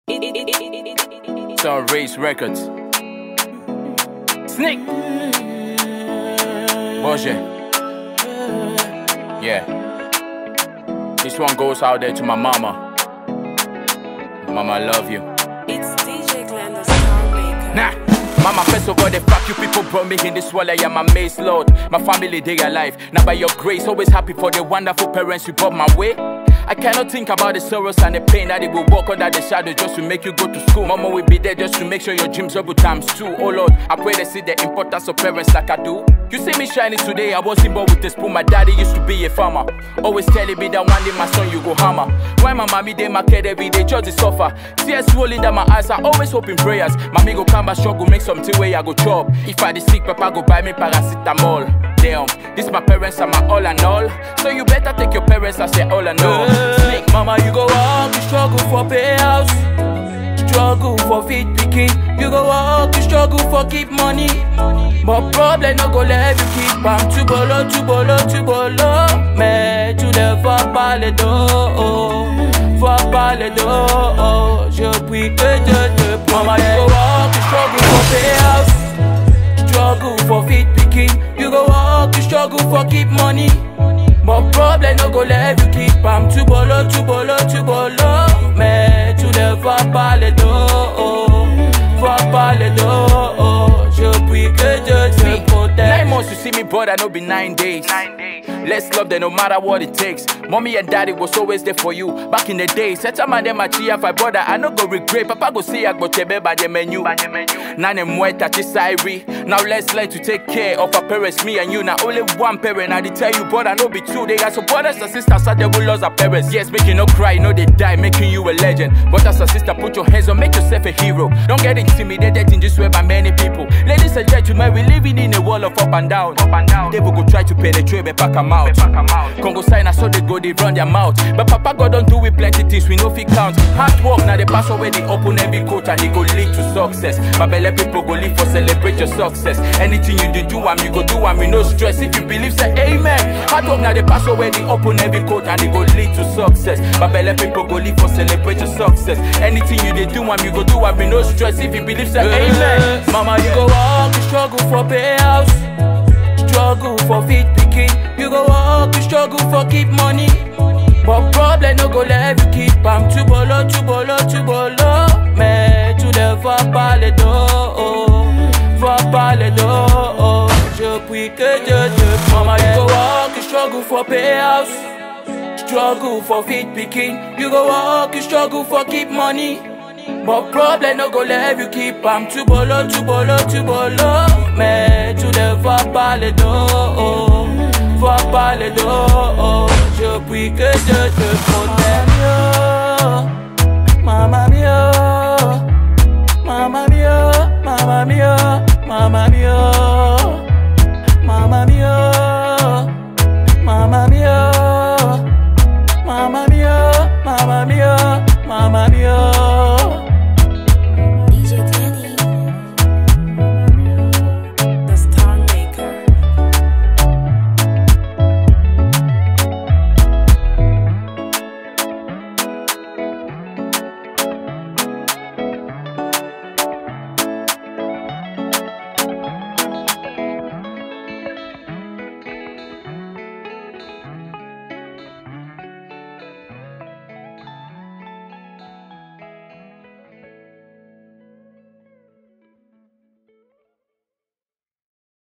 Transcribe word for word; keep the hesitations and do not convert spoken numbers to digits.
It's on Race Records. Snake. Boże. Yeah. This one goes out there to my mama. Mama, I love you. It's D J Glenn, the star maker. Nah. Mama, first of all, the fuck you people brought me in this world. I am amazed, Lord. My family, they alive. Now by your grace, always happy for the wonderful parents you brought my way. I cannot think about the sorrows and the pain that it will walk under the shadow just to make you go to school. Mama will be there just to make sure your dreams double times two. Oh Lord, I pray they see the importance of parents like I do. You see me shining today, I wasn't born with a spoon. My daddy used to be a farmer, always telling me that one day my son you go hammer. Why my mommy they market every day just to suffer. Tears rolling down my eyes, I always hope in prayers. Mommy go come back struggle, make something where I go chop. If I the sick, papa go buy me paracetamol. Damn, this my parents are my all and all. So you better take your parents as your all and all. Snake, mama, you go walk, you struggle for payouts, struggle for feed picking. You go walk, you struggle for keep money. But problem no go let you keep am. Tu bolo, tu bolo, tu bolo. Mais tu ne vas pas le dos, vas pas le dos. Je prie que Dieu te protège. Mama, you go walk, you struggle for payouts, struggle for feed picking. You go walk, you struggle for keep money. But problem no go let you keep am. Tu bolo, tu bolo, tu bolo. Mais tu ne vas pas le dos, vas pas le dos. Je prie que Dieu te protège. Nine months you see me brother, no be nine days. Nine days. Let's love them no matter what it takes. Mommy and daddy was always there for you. Back in the day, set a man them a chia five brother. I no go regret. Papa go see I go tebe by the menu. Nane mueta chisairi. Now let's learn to take care of our parents. Me and you now only one parent. I did tell you brother no be two. They got some brothers and sisters so they will lose our parents. Yes, making no cry, no they die, making you a legend. Brothers and sisters, put your hands on, make yourself a hero. Don't get intimidated in this way by many people. Ladies and gentlemen, we living in a world of up and down. Up and down. They will go try to penetrate, but pack them out. Congo sign, I saw they go, they run their mouth. But Papa God don't do with plenty things, we know if count. Hard work, now they pass away, they open every coat and they go lead to success. But belly people go live for celebrate your success. Anything you do, do, and you go do, and we no stress. If you believe, say amen. Hard work, now they pass away, they open every coat and they go lead to success. But belly people go live for celebrate your success. Anything you they do, and you go do, and we no stress. If you believe, say amen. Mama, you go walk, you struggle for payouts, struggle for feed picking. You go walk, you struggle for keep money. But problem no go let you keep am. Tu bolo, tu bolo, tu bolo. Mais tu ne vas pas le dos, vas pas le dos. Je prie que Dieu te protège. Mama, you go walk, you struggle for payouts, struggle for feed picking. You go walk, you struggle for keep money. But problem no go let you keep am. Tu bolo, tu bolo, tu bolo. Mais tu ne vas pas le dos, vas pas le dos. Je prie que Dieu te protège.